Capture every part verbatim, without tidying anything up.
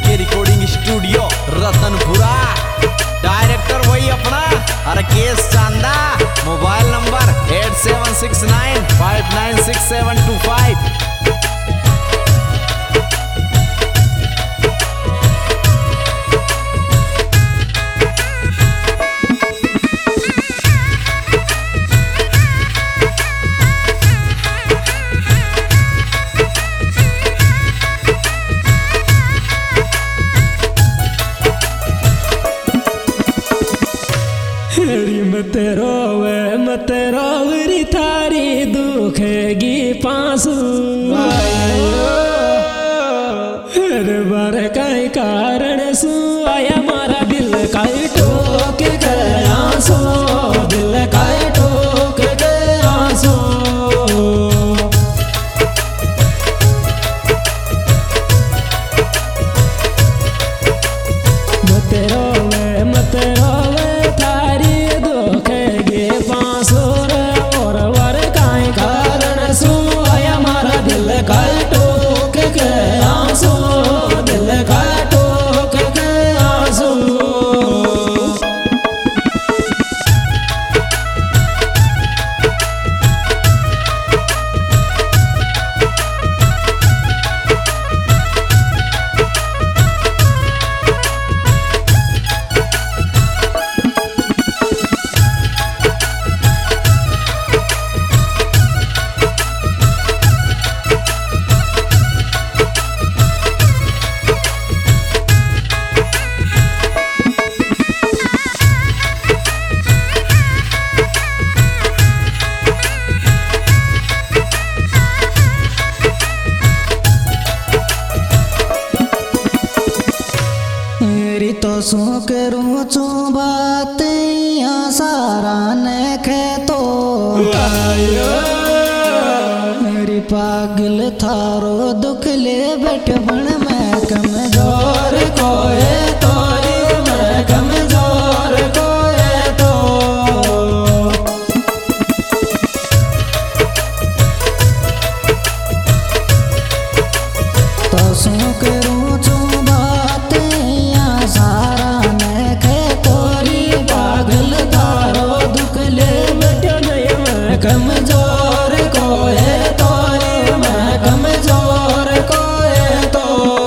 के recording studio Ratanpura. Director वही अपना Harkesh Chanda. Mobile number eight seven six nine five nine six seven two five. मत रोवे मत रोवरी थारी दुखेगी पांसू। हर बार कई कारण सु आया मारा दिल कई ठोक गया सो, दिल कई ठोक गया सो। मत रोवे मत रोवे थारी दुखेगी पांसू। और वर काई कारण सु आया मारा दिल कई ठोक गया सो, दिल कई ठोक गया सो। तो सो करूँ चू बात यहाँ सारा ने खे तो मेरी पागल थारो दुख ले बैठ बन मैं कमजोर कोए तो मैं कमजोर कोए तो। तो सो करूँ चू बात सारा ने खे तोरी पागल थारो दुख ले बैठो नहीं मैं कमजोर कोए तोरी मैं कमजोर कोए तो।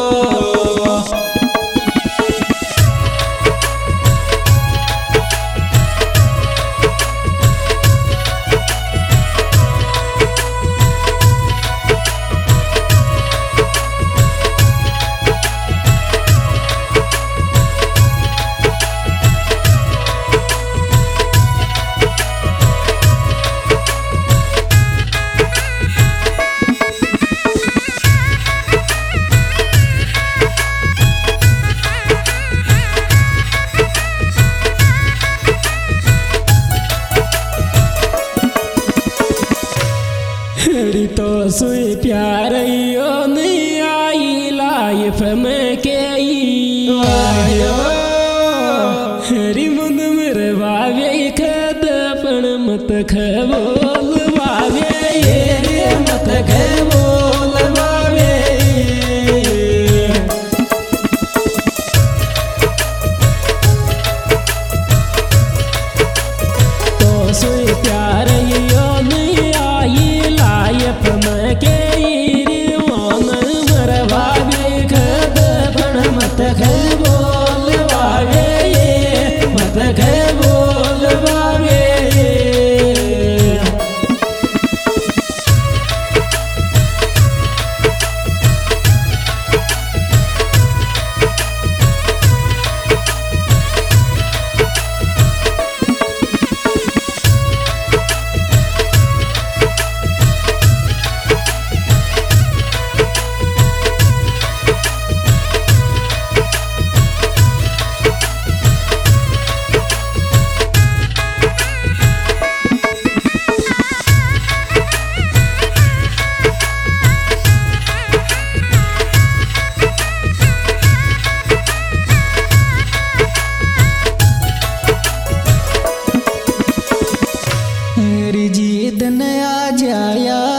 मेरी तो सुई प्यार यो नहीं आई लाइफ में के हरी मुद मेरे बावे खद पण मत खबोल बावे मत खबोल बावे। तो सुई प्यार यो नहीं आई लाइफ में के मन मर बावे खद पण मत खबोल बावे मत खबोल बावे।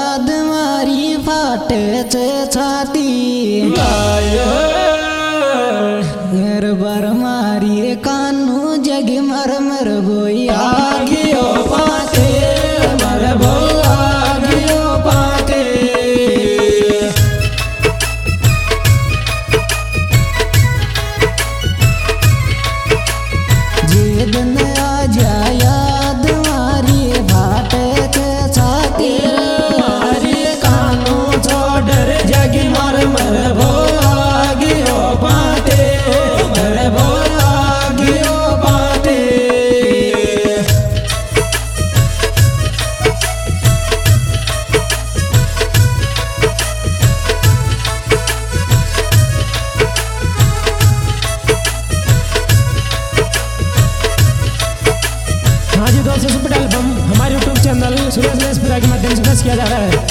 फाटे छे छाती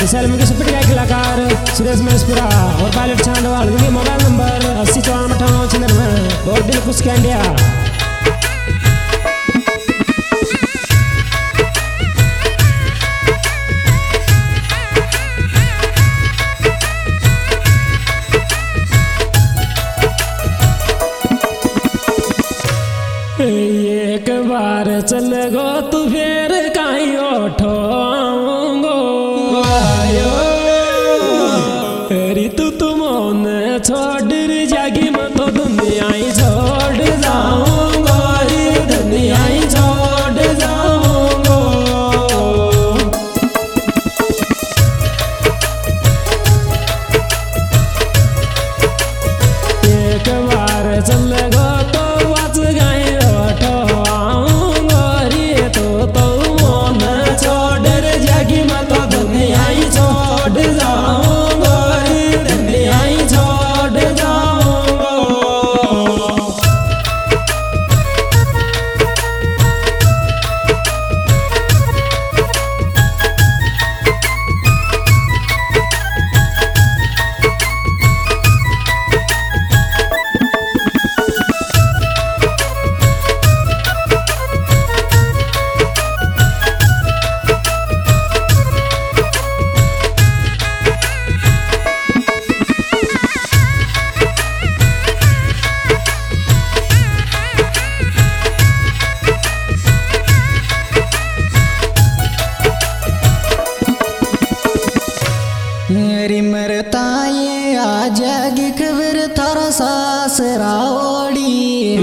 इस फिल्म के सुपर गायक कलाकार सुरेश महेशपुरा और पायलट चांदवाल। इनके मोबाइल नंबर अस्सी चौवन अठावन छियानवे और दिल खुश कैंडिया। एक बार चल गो तू फिर कहीं उठो आऊंगो अरे तू तुम छोड़ जागी मैं तो दुनिया ही छोड़ जाऊंगो दुनिया ही छोड़ जाऊंगो। एक बार चल गो तो बच गए मेरी मरताए आजागी खबर थारा सासरा ओड़ी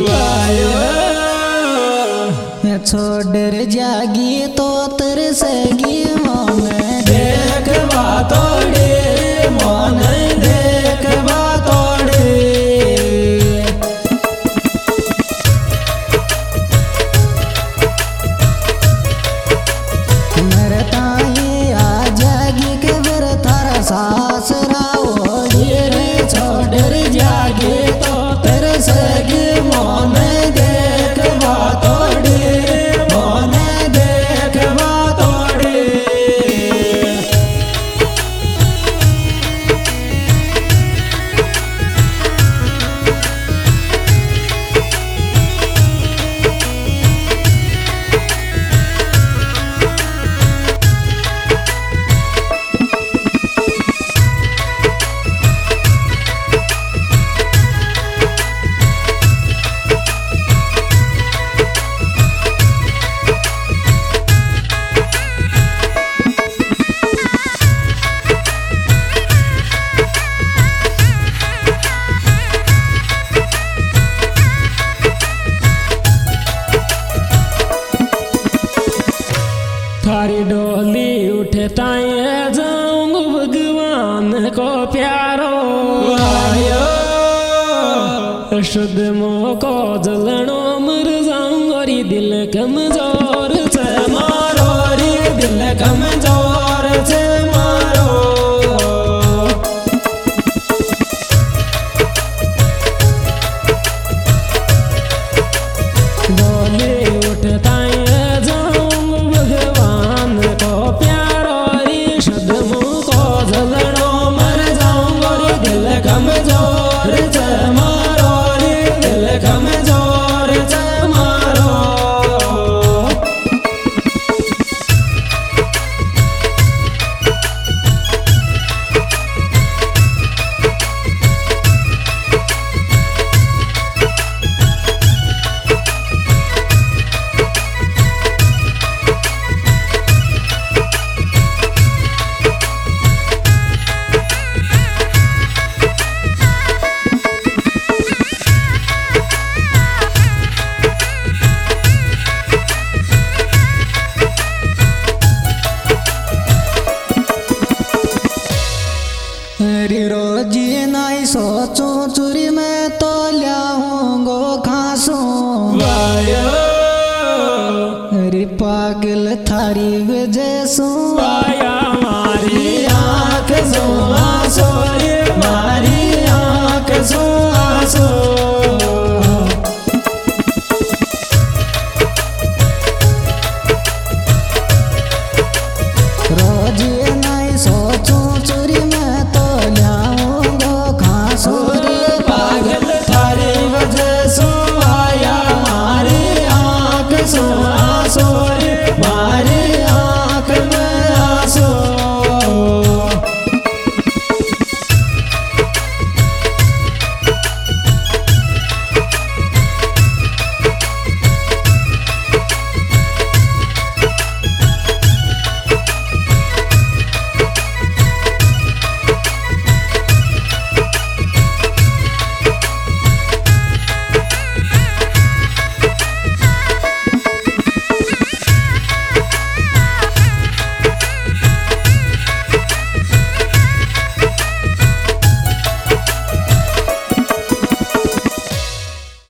छोड़ जागी तो तेरे सगी मन देख बातोड़े मन देख बातोड़े। मरताए आजागी खबर थारा सासरा ओड़ी रे छोड़ जागे तो तेरे सगी मन देख बातोड़े मन देख बातोड़े। थारी डोली उठे ताए जाऊंग भगवान को प्यारो शुद्ध मोह को जलनो मर जाऊंग और दिल कमजोर से मारो रे दिल कमजोर से मारो। डोली उठता कमजोर से मारो रे दिल कमजोर से मारो। रोजी नहीं सोचू चुरी में तो लियाऊंगो खासू अरे पागल थारी वजह सू